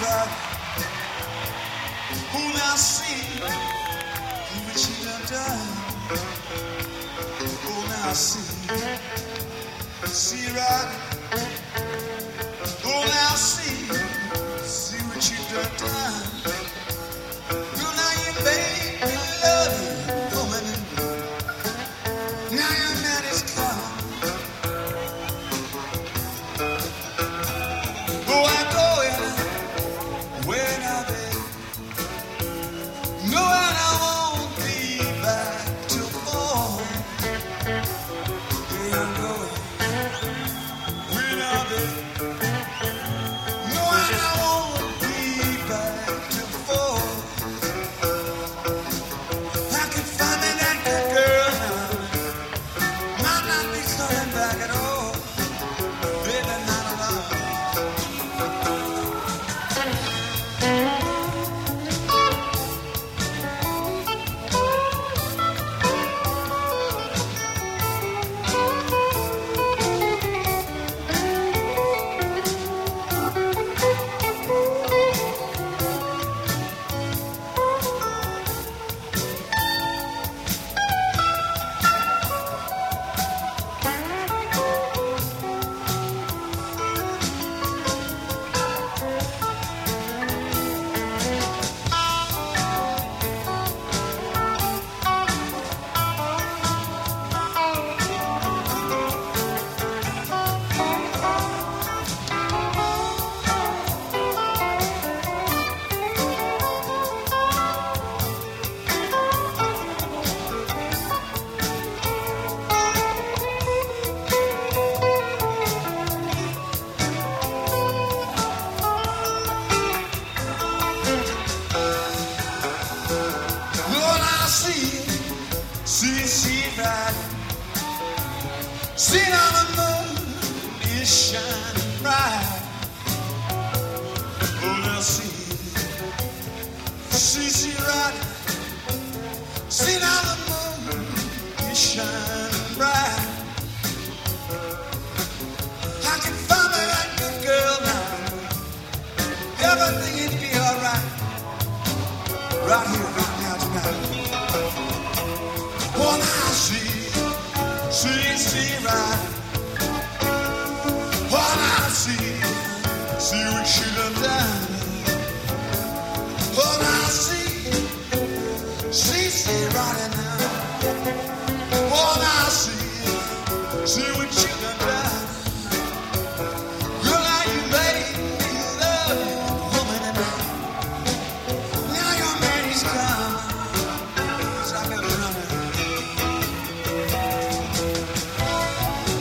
right. Oh, now see what you done done. Oh, now see right. Oh, now see what you done done. Oh, now you made me love you, woman in blue. Now your man is come. Oh, I go in, where now, babe? No, and I won't be back till fall. Yeah, I'm going, where now, babe? No, and I won't be back till fall. I can find me that good girl now. Might not be coming back at all. Baby, not at all. Lord, I see right. See now the moon is shining bright. Oh, now see right. See now the moon is shining bright. I can find me that good girl now. Everything will be alright. Right here, right now, tonight. Oh, now see right. Oh, now see what you done done. Oh, now see right now. Oh, now see what you done done. Girl, now you made me love you, woman, and now your man is gone. So I gotta run it.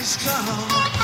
come.